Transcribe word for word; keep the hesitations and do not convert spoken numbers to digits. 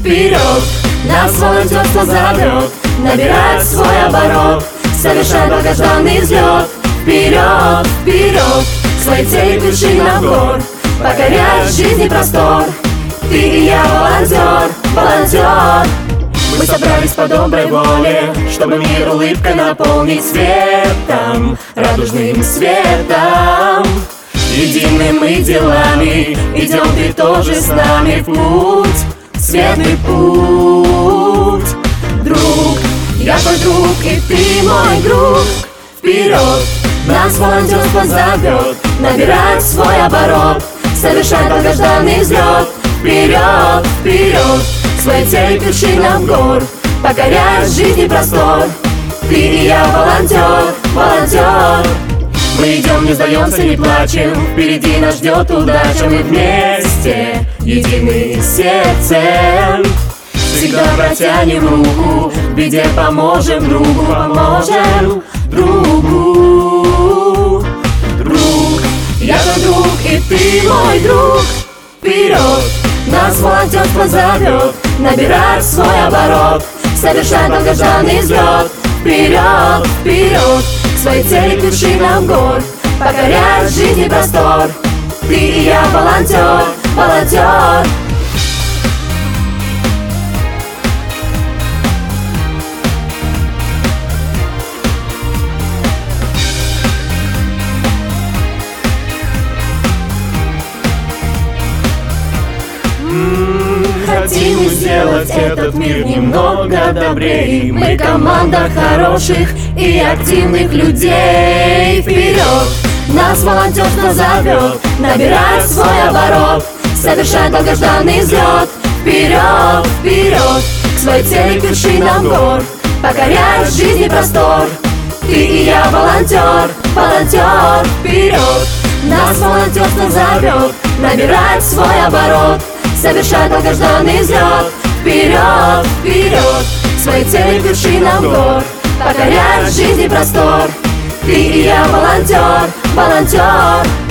вперед. Нас волонтерство зовет набирать свой оборот, совершать долгожданный взлет. Вперед, вперед, к своей цели к вершинам гор, покорять жизни простор. Ты и я волонтер, волонтер. Мы собрались по доброй воле, чтобы мир улыбкой наполнить светом, радужным светом. Единым мы делами идем, ты тоже с нами в путь, светлый путь. Друг, я твой друг, и ты мой друг. Вперед, нас волонтерство зовет набирать свой оборот, совершать долгожданный взлет. Вперед, вперед, к своей цели к вершинам гор, покорять жизни простор. Ты и я волонтер, волонтер. Мы идем, не сдаемся, не плачем, впереди нас ждет удача. Мы вместе, едины сердцем, всегда протянем руку, в беде поможем другу, поможем другу. Друг, я твой друг, и ты мой друг. Вперед, нас волонтерство зовет набирать свой оборот, совершать долгожданный взлет. Вперед, вперед, к своей цели к вершинам гор, покорять жизни простор. Ты и я волонтер, волонтер. Хотим сделать этот мир немного добрее. Мы команда хороших и активных людей. Вперед, нас волонтерство зовет набирать свой оборот, совершать долгожданный взлет. Вперед, вперед, к своей цели к вершинам гор, покорять жизни простор. Ты и я волонтер, волонтер. Вперед, нас волонтерство зовет набирать свой оборот, совершать долгожданный взлет. Вперед, вперед, к своей цели к вершинам гор, покорять жизни простор. Ты и я волонтер, волонтер.